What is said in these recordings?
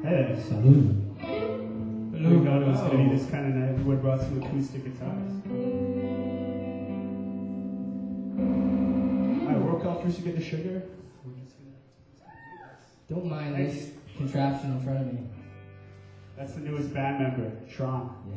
Hey. Salud. We didn't know it was going to be this kind of night. We would have brought some acoustic guitars. Alright, roll call first to get the sugar. Don't mind this contraption in front of me. That's the newest band member, Tron. Yeah.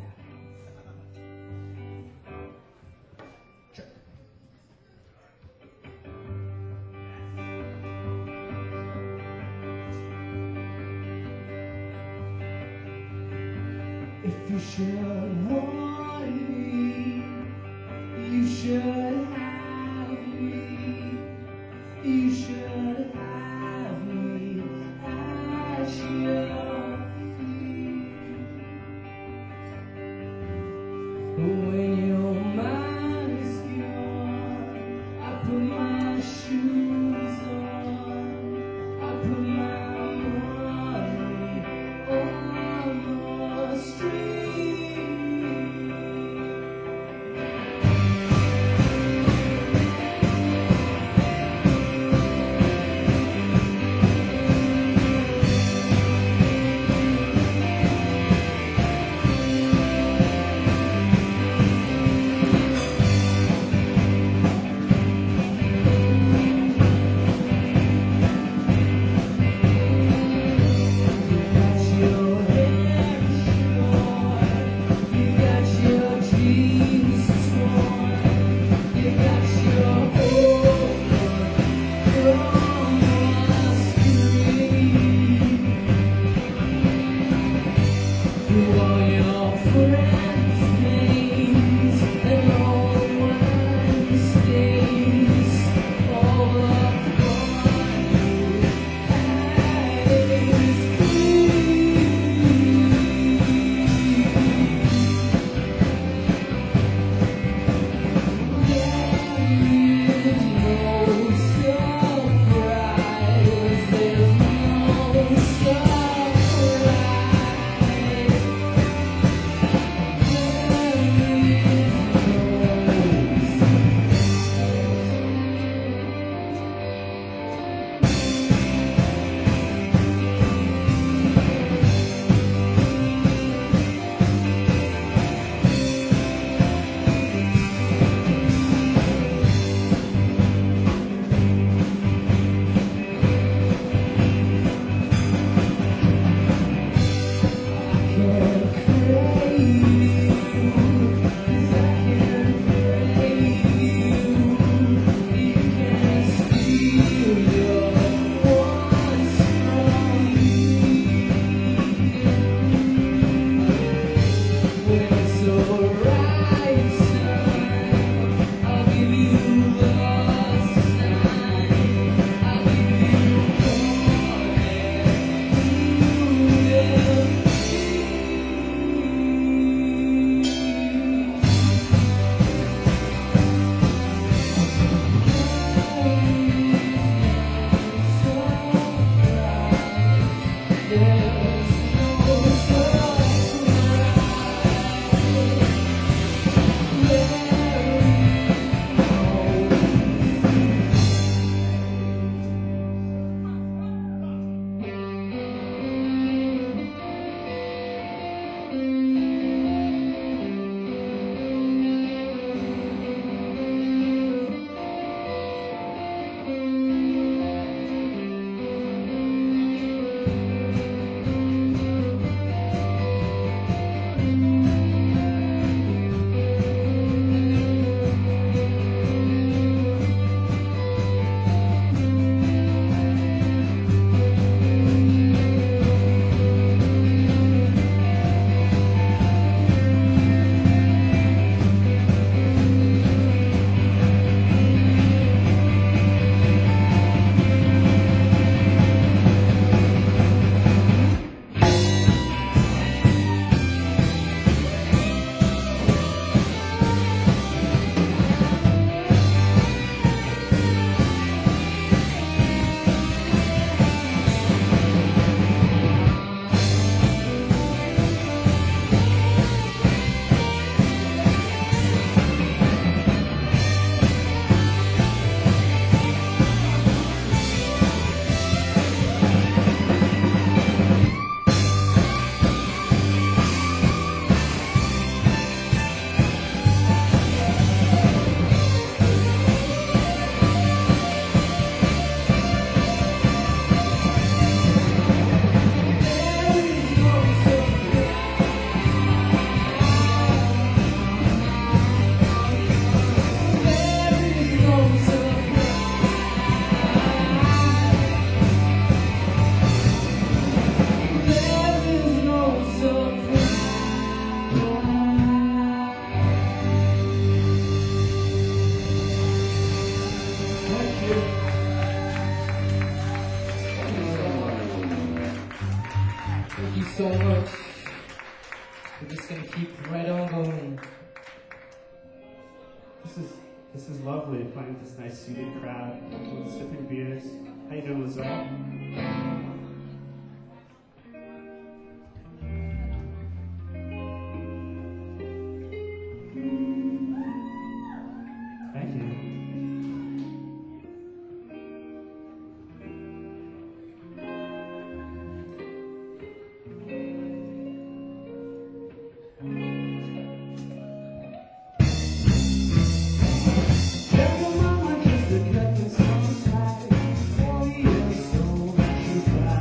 If you should want me, you should have me. You should have me at your feet. When your mind is gone, I put my shoes on. I put my money on the street. so much. We're just gonna keep right on going. This is lovely, playing with this nice seated crowd, sipping beers. How you doing, Lizelle? Thank you. Tell your mama just to cut me some slack. 4 years so that you cry.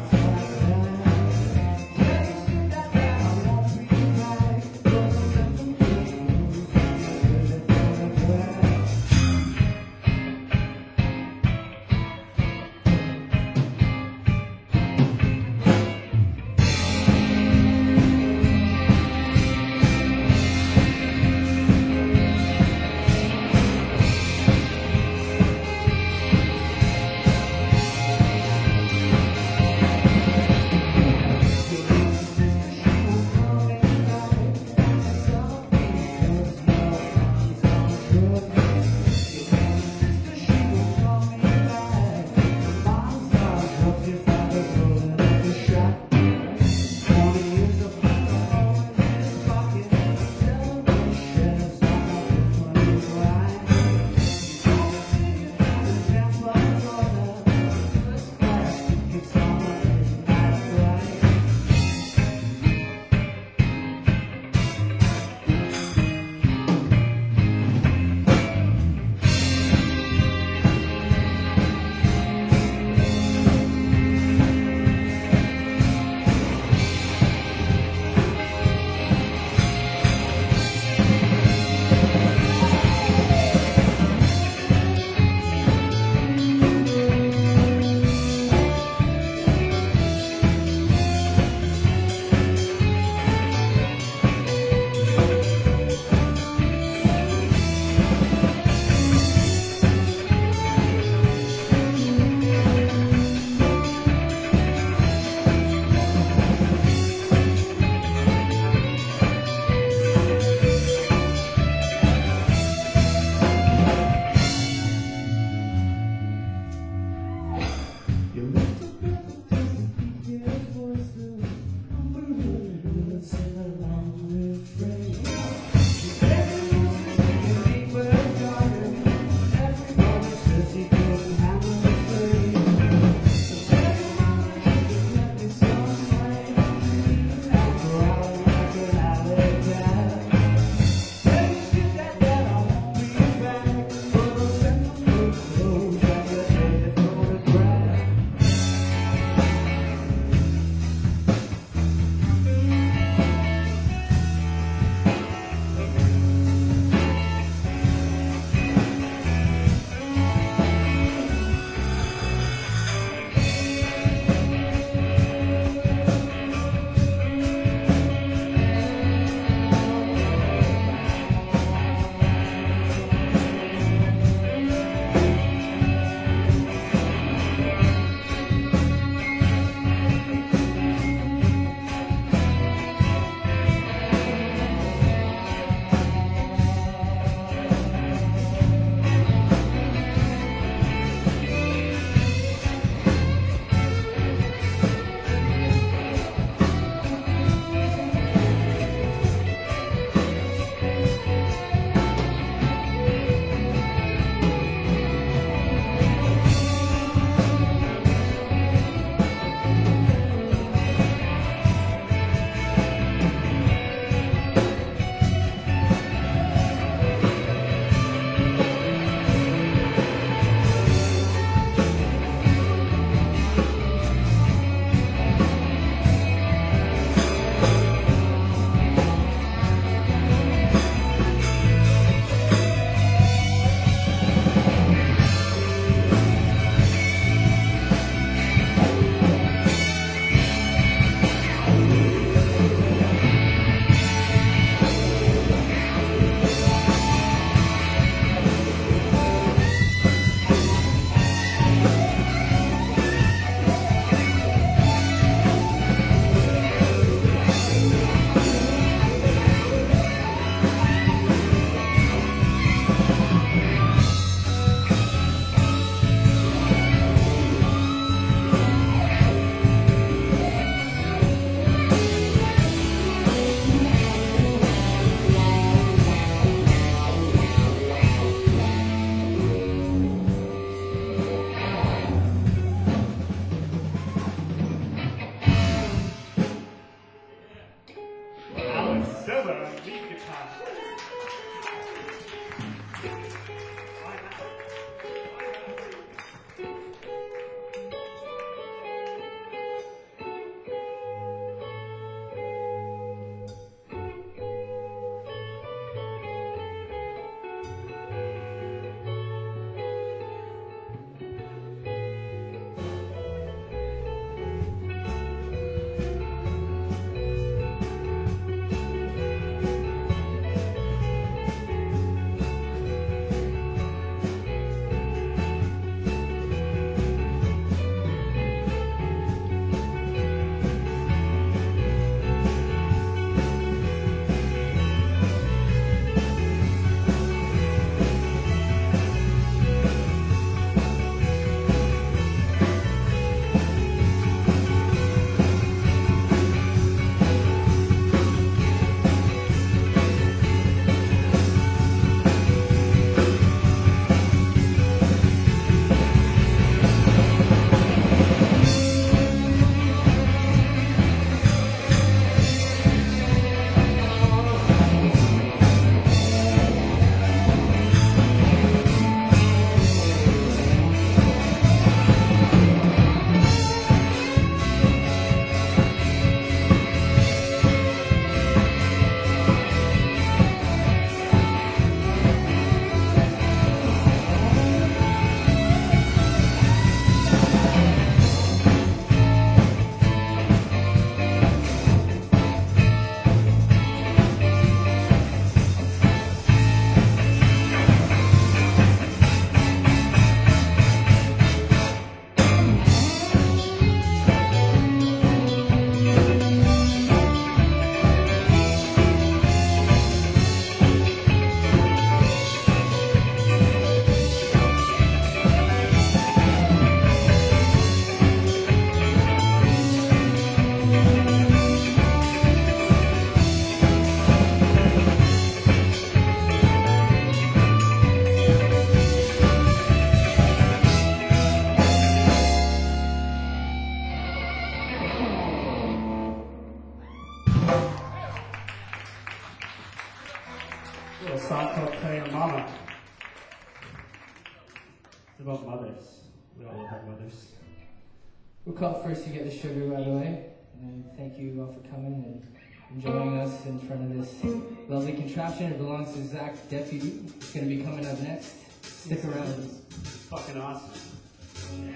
We all love our mothers. We'll call first to get the sugar right away. And thank you all for coming and enjoying us in front of this lovely contraption. It belongs to Zach Deputy. It's going to be coming up next. Stick around. It's fucking awesome. Yeah.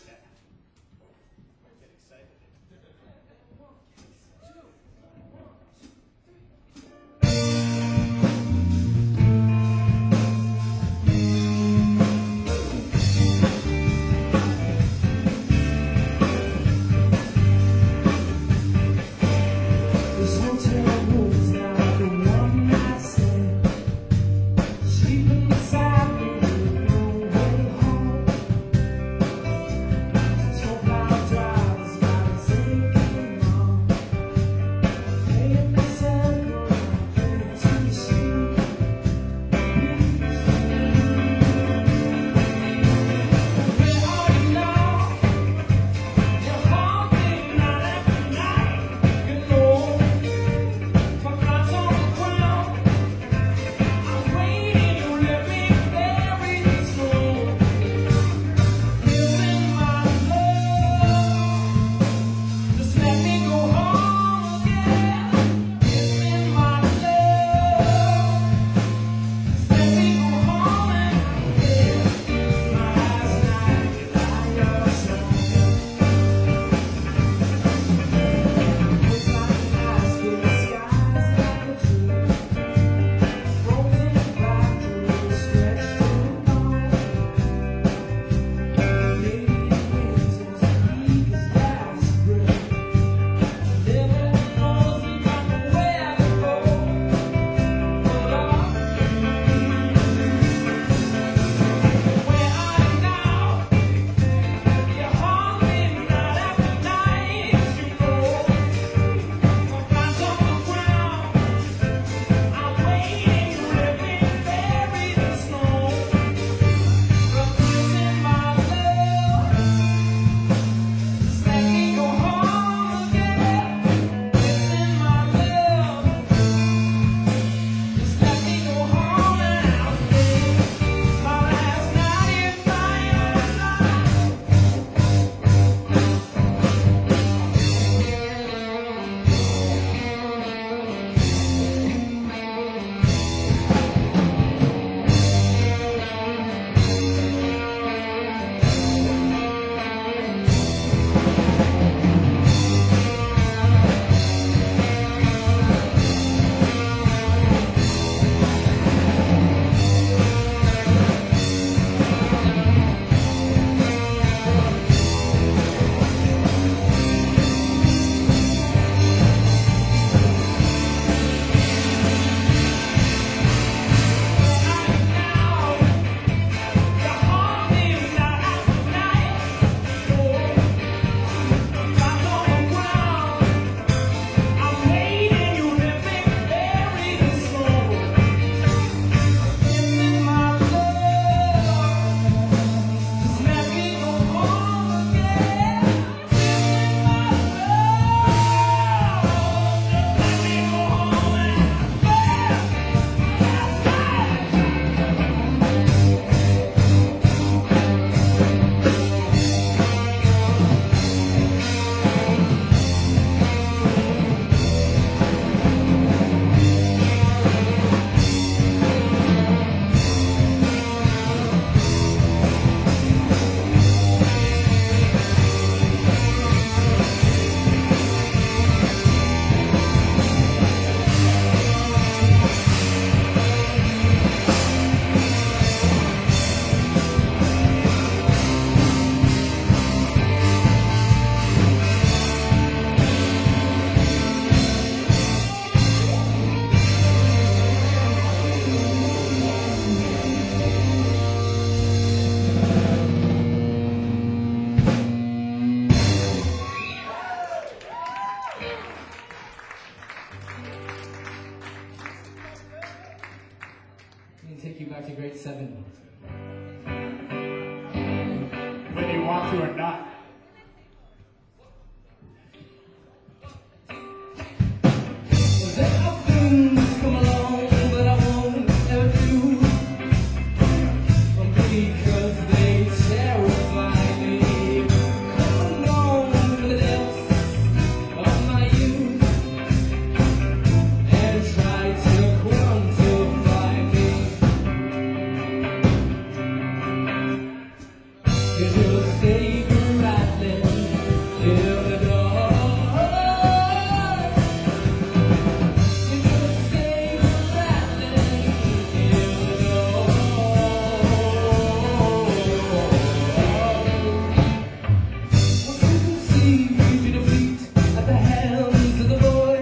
Get excited. Take you back to grade 7. Whether you want to or not. There are things come along that I won't ever do, because they terrify me. You just saber rattling in the dark. You just saber rattling in the dark. What you can see, you defeat at the hands of the boy.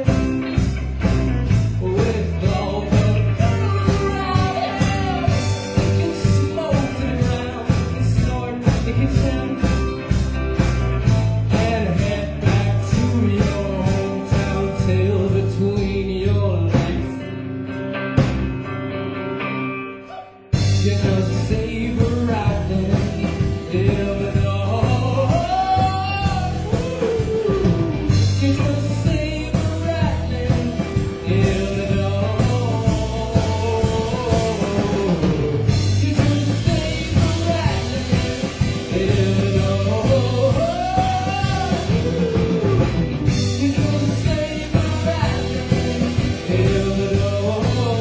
With all the you smoke to the ground and snort the kitchen and head back to your hometown, tail between your legs. You just saber rattling in the dark. You just saber rattling in the dark. You just saber rattling in the dark. You just saber rattling in the dark.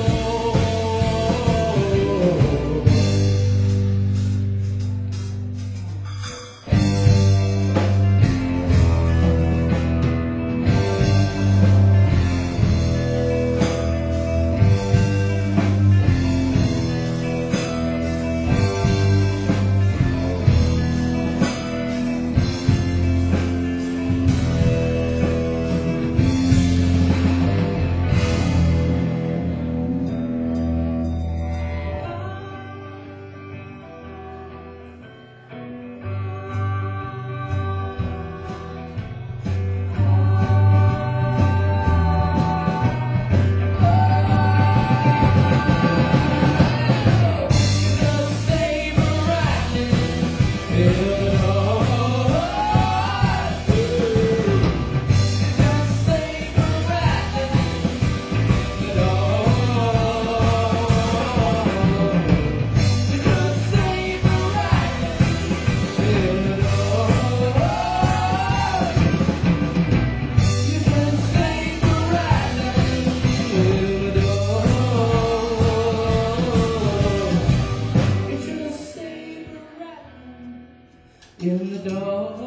In the dark,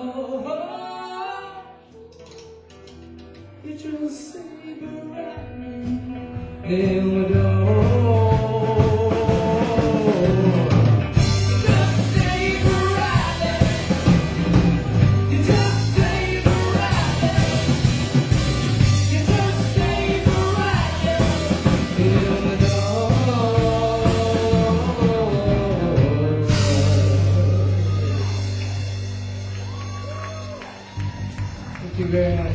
you just saber rattling in the dark. You just saber rattling. You just saber rattling. You just saber rattling in the dark. Thank you very much.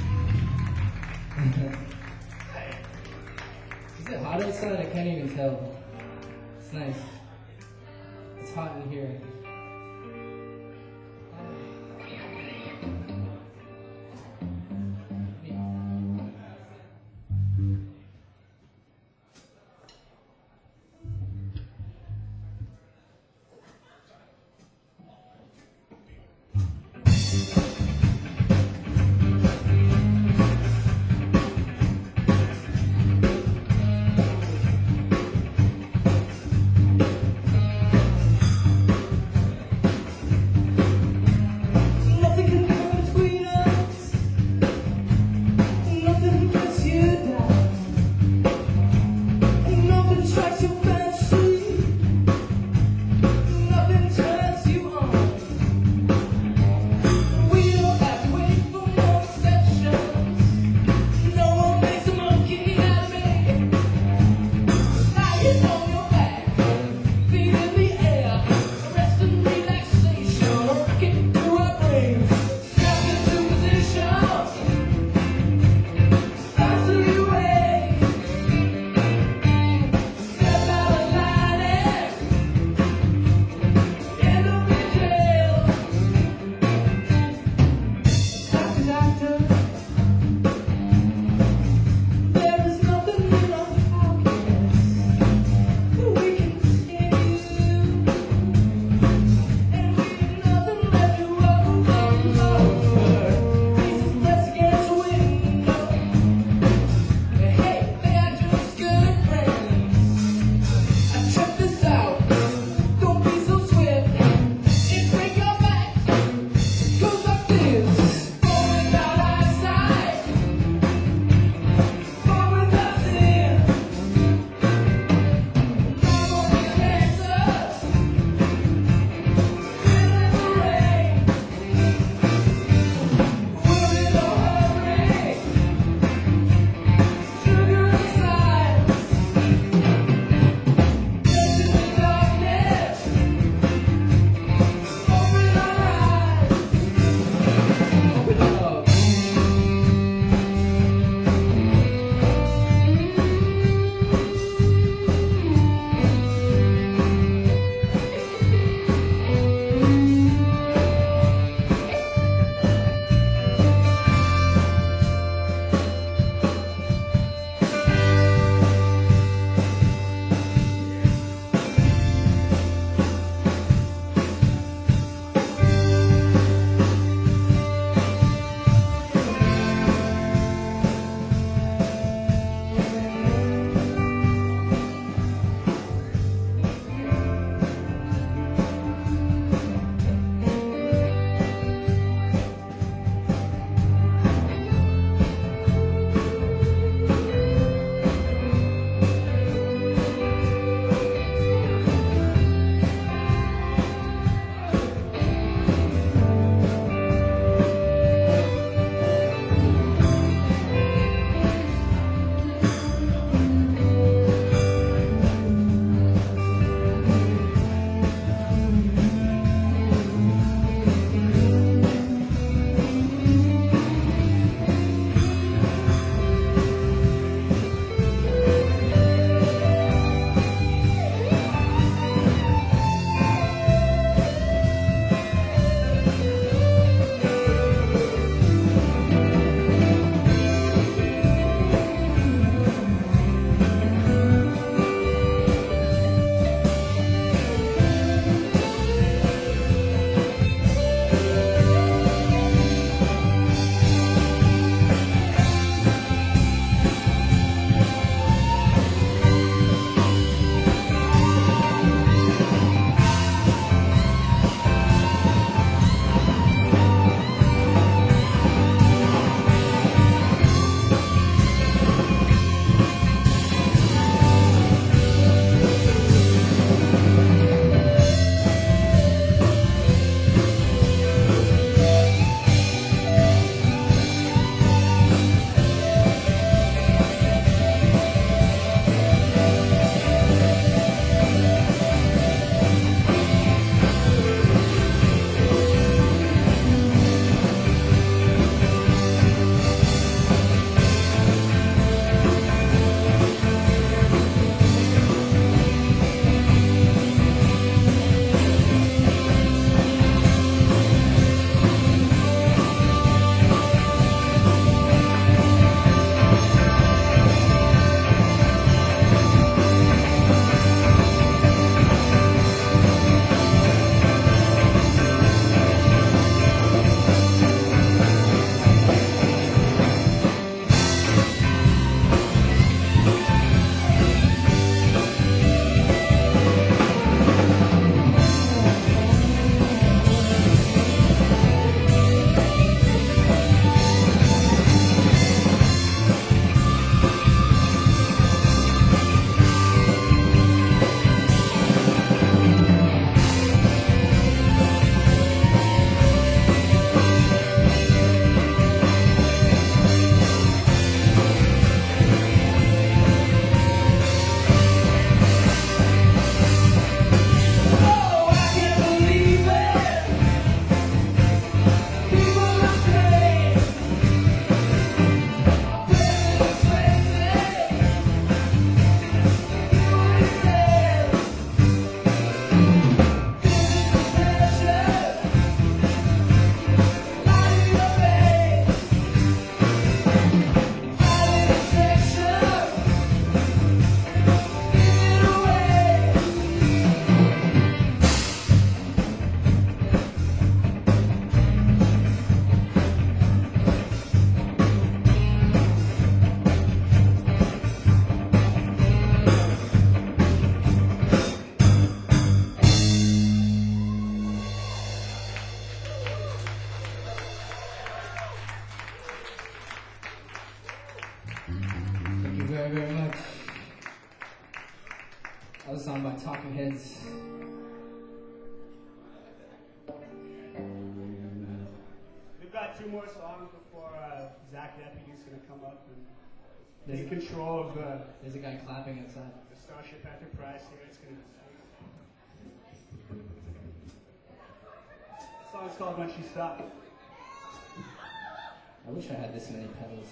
Is it hot outside? I can't even tell. It's nice. It's hot in here. song by Talking Heads. We've got 2 more songs before Zach Deputy's going to come up and take control of There's a guy clapping outside. the Starship Enterprise here. It's going to The song's called When She Stopped. I wish I had this many pedals.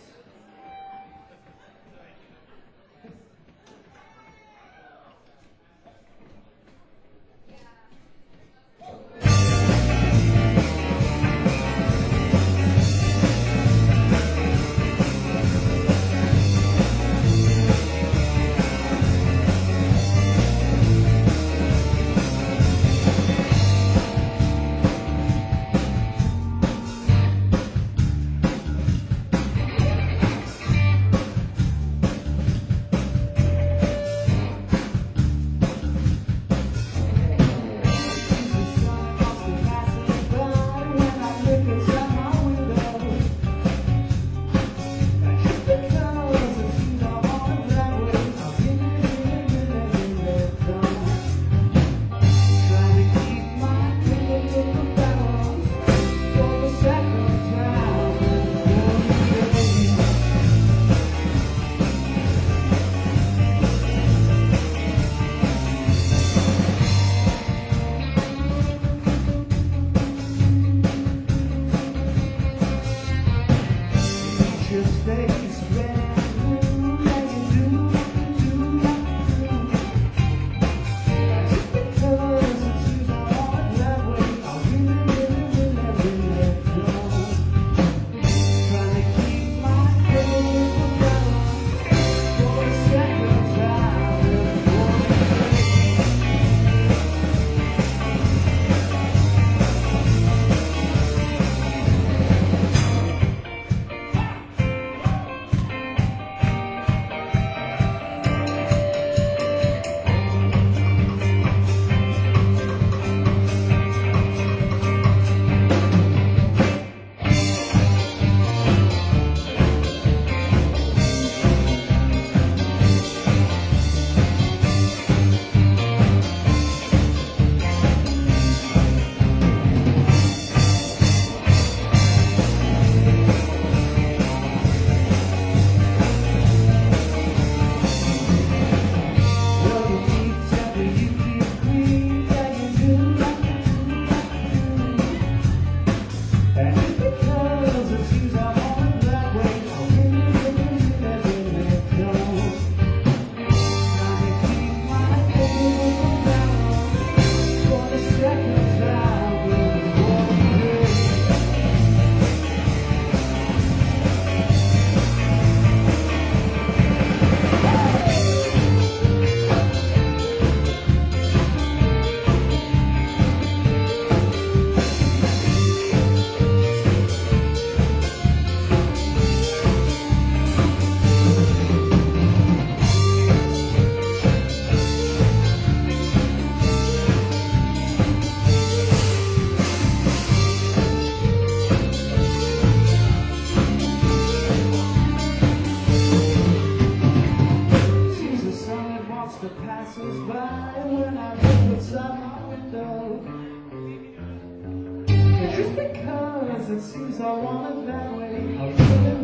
It seems I want it that way. I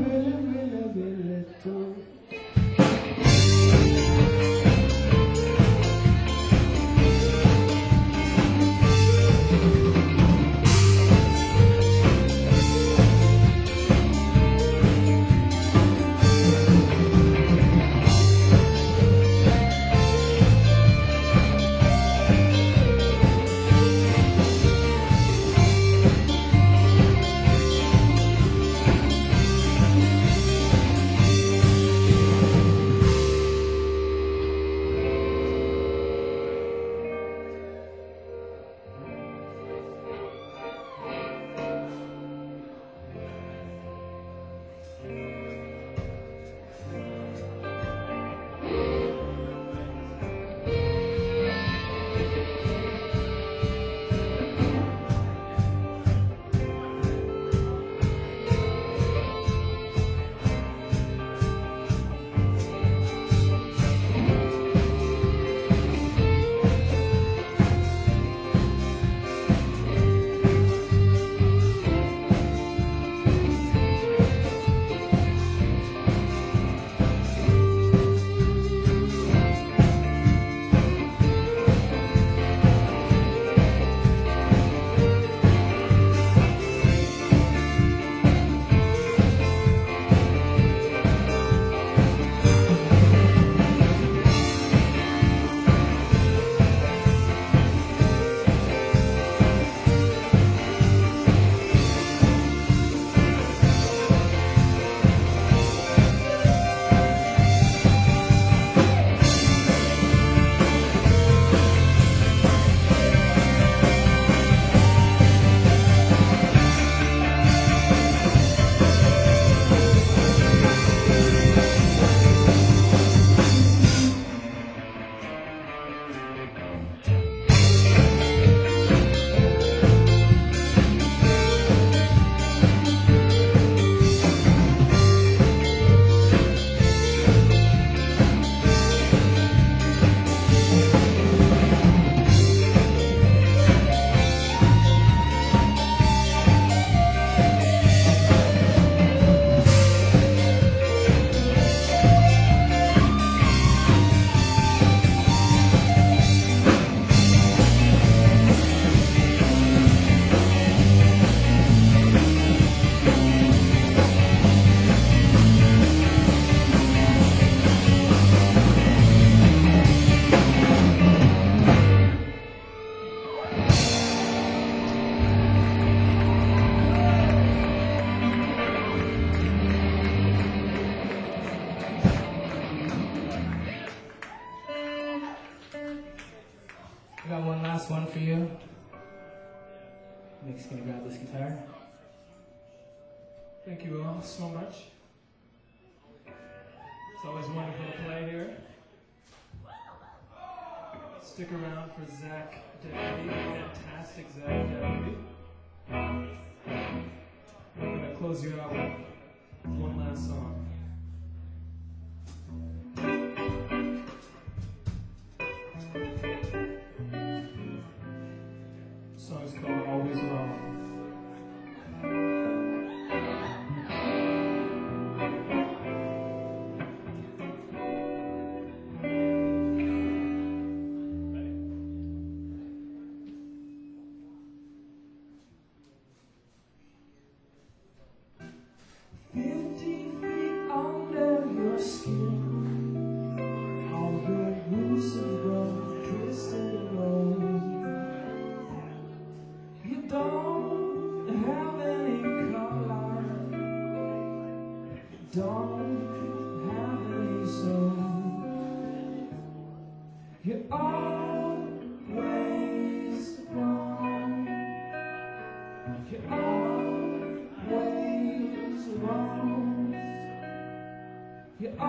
really do. Nick's gonna grab this guitar. Thank you all so much. It's always wonderful to play here. Stick around for Zach Deputy, fantastic Zach Deputy. We're going to close you out with one last song. The song is called Always Wrong. Don't have any soul. You're always wrong. You're always wrong. You're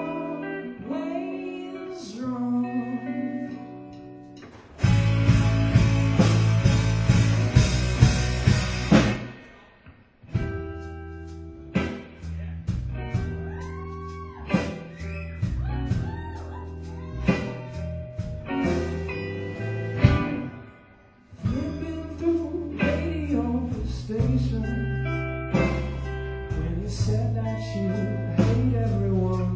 always wrong. When you said that you hate everyone,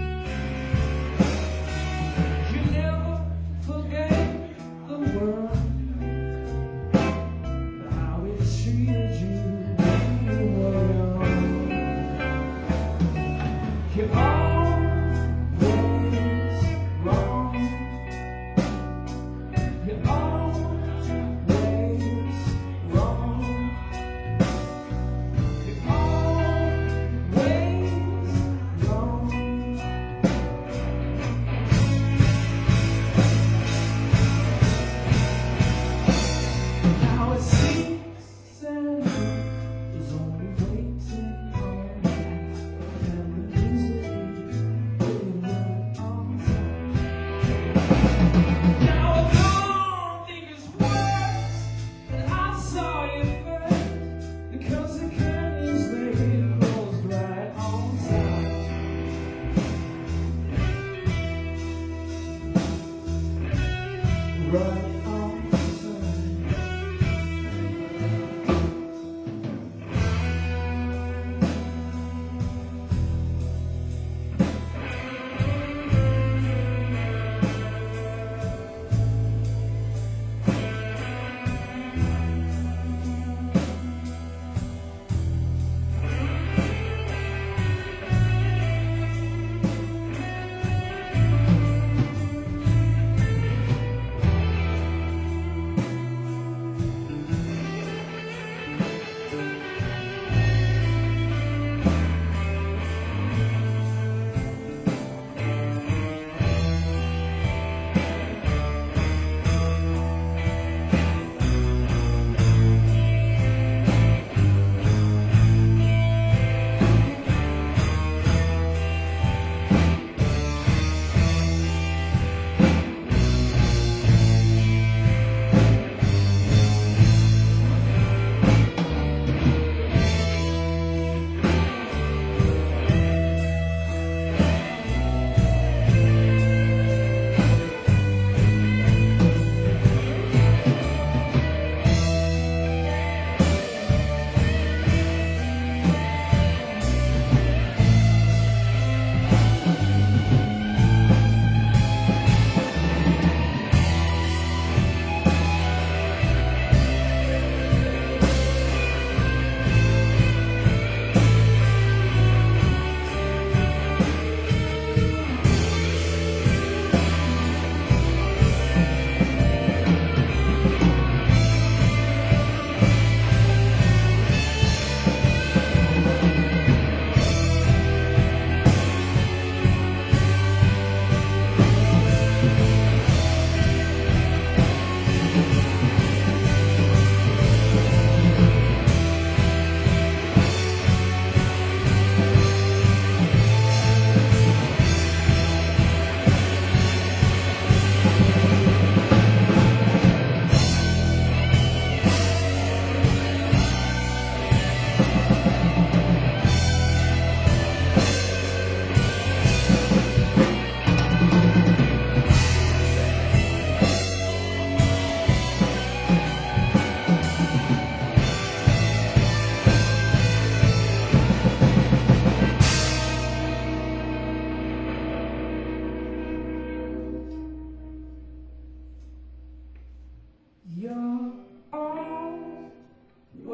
you never forgave the world, how it treated you when you were young. You're always wrong. You're always wrong. You're always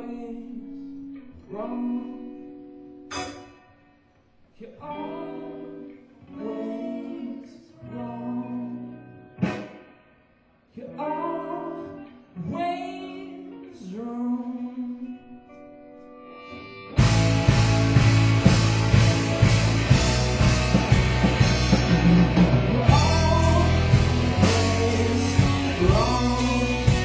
always wrong. You're always wrong. You're always wrong. You're always wrong.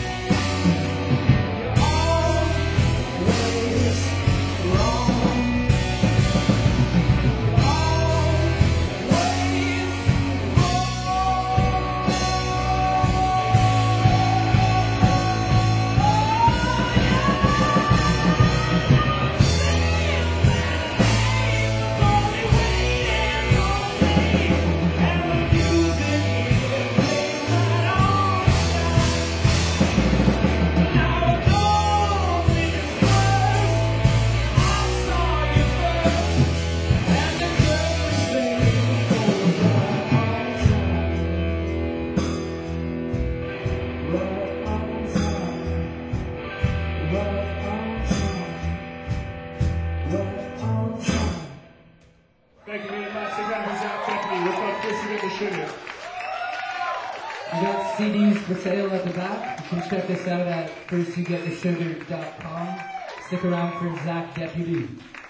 Thank you very much. Again, for Zach Deputy. We're called First You Get the Sugar. We got CDs for sale at the back. You can check us out at firstyougetthesugar.com. Stick around for Zach Deputy.